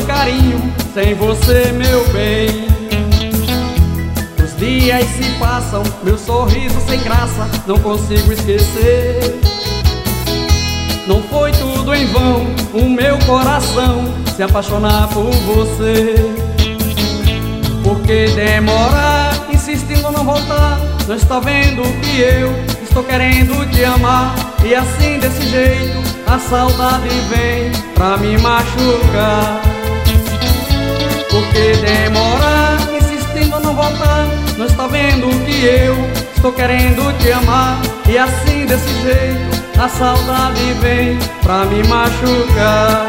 carinho sem você, meu bem. Os dias se passam, meu sorriso sem graça não consigo esquecer. Não foi tudo em vão o meu coração se apaixonar por você. Por que demorar, insistindo não voltar? Não está vendo que eu estou querendo te amar? E assim desse jeito a saudade vem pra me machucar. Por que demorar, insistindo não voltar? Não está vendo que eu estou querendo te amar? E assim desse jeito a saudade vem pra me machucar.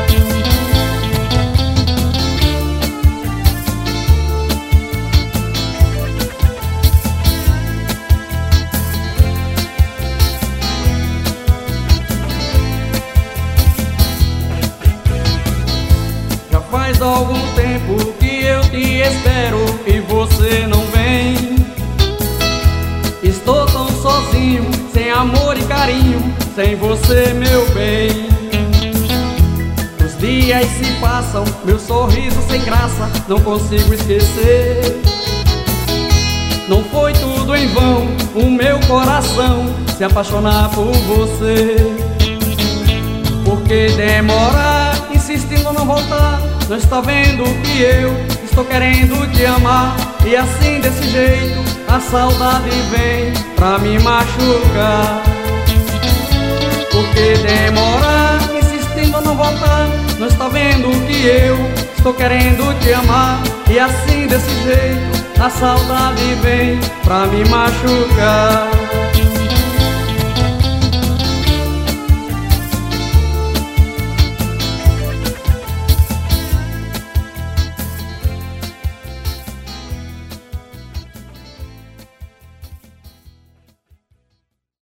Já faz algum tempo que eu te espero e você não vem. Estou tão sozinho, sem amor e carinho, sem você, meu bem. Os dias se passam, meu sorriso sem graça não consigo esquecer. Não foi tudo em vão o meu coração se apaixonar por você. Por que demorar, insistindo não voltar? Não está vendo que eu estou querendo te amar? E assim desse jeito a saudade vem pra me machucar. Por que demorar, insistindo não voltar? Não está vendo que eu estou querendo te amar? E assim desse jeito a saudade vem pra me machucar.